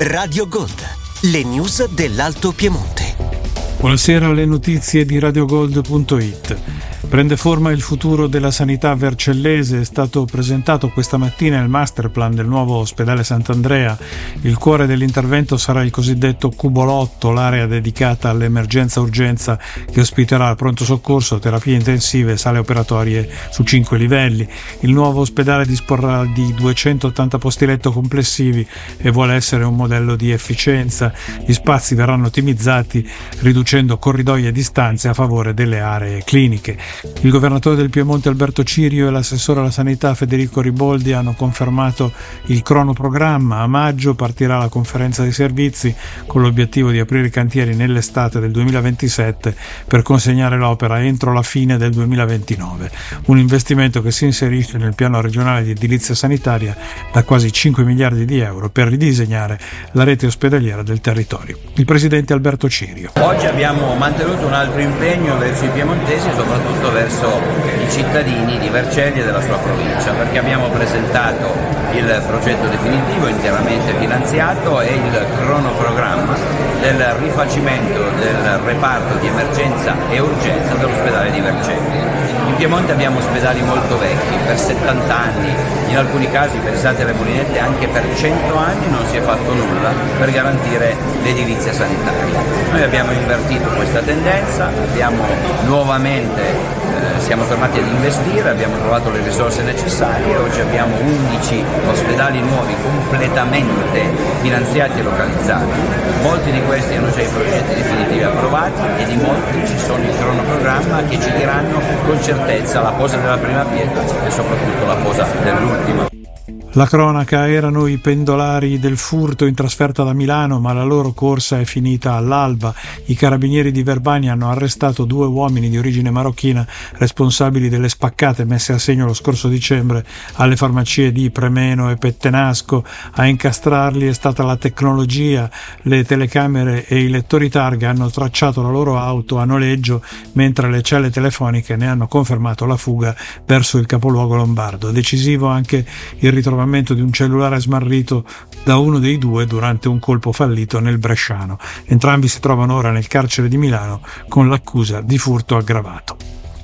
Radio Gold, le news dell'Alto Piemonte. Buonasera, le notizie di radiogold.it. Prende forma il futuro della sanità vercellese. È stato presentato questa mattina il masterplan del nuovo ospedale Sant'Andrea. Il cuore dell'intervento sarà il cosiddetto cubolotto, l'area dedicata all'emergenza-urgenza che ospiterà il pronto soccorso, terapie intensive e sale operatorie su 5 livelli. Il nuovo ospedale disporrà di 280 posti letto complessivi e vuole essere un modello di efficienza. Gli spazi verranno ottimizzati riducendo corridoi e distanze a favore delle aree cliniche. Il governatore del Piemonte Alberto Cirio e l'assessore alla sanità Federico Riboldi hanno confermato il cronoprogramma. A maggio partirà la conferenza dei servizi con l'obiettivo di aprire i cantieri nell'estate del 2027 per consegnare l'opera entro la fine del 2029. Un investimento che si inserisce nel piano regionale di edilizia sanitaria da quasi 5 miliardi di euro per ridisegnare la rete ospedaliera del territorio. Il presidente Alberto Cirio. Oggi abbiamo mantenuto un altro impegno verso i piemontesi, soprattutto verso i cittadini di Vercelli e della sua provincia, perché abbiamo presentato il progetto definitivo interamente finanziato e il cronoprogramma del rifacimento del reparto di emergenza e urgenza dell'ospedale di Vercelli. In Piemonte abbiamo ospedali molto vecchi, per 70 anni, in alcuni casi, pensate alle Molinette, anche per 100 anni non si è fatto nulla per garantire l'edilizia sanitaria. Noi abbiamo invertito questa tendenza, abbiamo nuovamente siamo tornati ad investire, abbiamo trovato le risorse necessarie, oggi abbiamo 11 ospedali nuovi completamente finanziati e localizzati. Molti di questi hanno già i progetti definitivi approvati e di molti ci sono il cronoprogramma che ci diranno con certezza la posa della prima pietra e soprattutto la posa dell'ultima. La cronaca: erano i pendolari del furto in trasferta da Milano, ma la loro corsa è finita all'alba. I carabinieri di Verbania hanno arrestato 2 uomini di origine marocchina responsabili delle spaccate messe a segno lo scorso dicembre alle farmacie di Premeno e Pettenasco. A incastrarli è stata la tecnologia. Le telecamere e i lettori targa hanno tracciato la loro auto a noleggio, mentre le celle telefoniche ne hanno confermato la fuga verso il capoluogo lombardo. Decisivo anche il ritrovamento di un cellulare smarrito da uno dei 2 durante un colpo fallito nel Bresciano. Entrambi si trovano ora nel carcere di Milano con l'accusa di furto aggravato.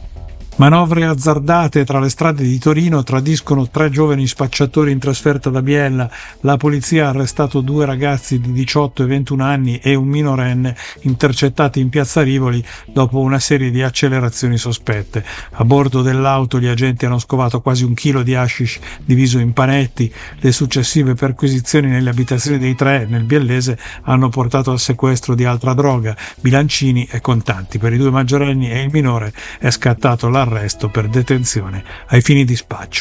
Manovre azzardate tra le strade di Torino tradiscono 3 giovani spacciatori in trasferta da Biella. La polizia ha arrestato 2 ragazzi di 18 e 21 anni e un minorenne intercettati in piazza Rivoli dopo una serie di accelerazioni sospette. A bordo dell'auto gli agenti hanno scovato quasi 1 chilo di hashish diviso in panetti. Le successive perquisizioni nelle abitazioni dei 3 nel biellese hanno portato al sequestro di altra droga, bilancini e contanti. Per i 2 maggiorenni e il minore è scattato l'arresto per detenzione ai fini di spaccio.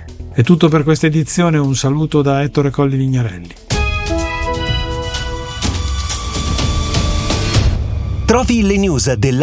È tutto per questa edizione, un saluto da Ettore Colli Vignarelli. Trovi le news